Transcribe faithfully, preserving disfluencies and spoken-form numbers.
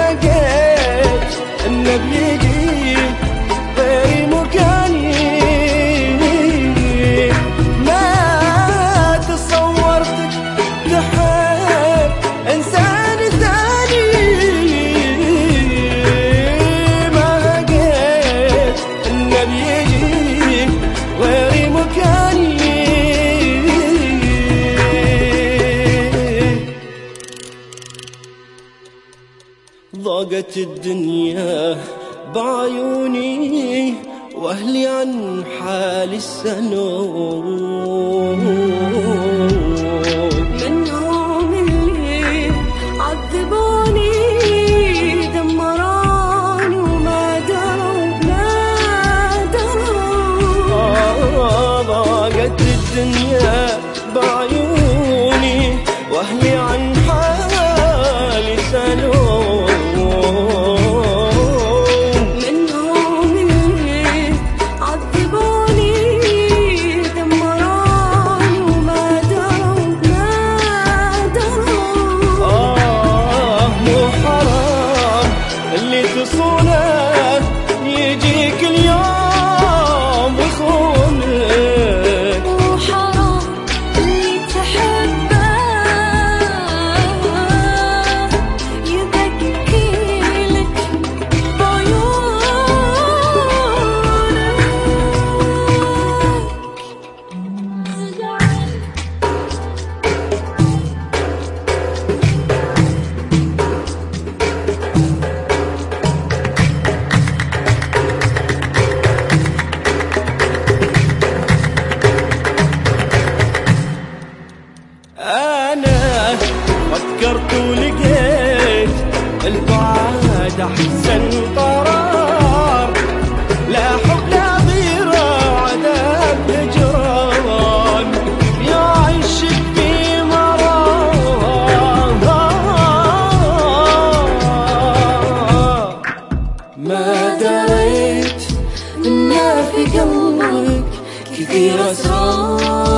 لقيت انه بيجي غير مكاني، ما تصورتك تحب انسان ثاني، ما لقيت انه بيجي غير مكاني. ضاقت الدنيا بعيوني واهلي عن حالي السنون، منهم اللي عذبوني دمروني وما دروا ما دروا. آه ضاقت الدنيا بعيوني واهلي عن حالي سنون، تصونه يجيك اليوم ويخونك، وحرام اللي تحبه يبكيلك بعيونك. أنا فكرت ولقيت البعاد أحسن قرار، لا حب لا ضيرة عذاب هجران يعيشك في مرار. ما دريت إن في قلبك كثير أسرار،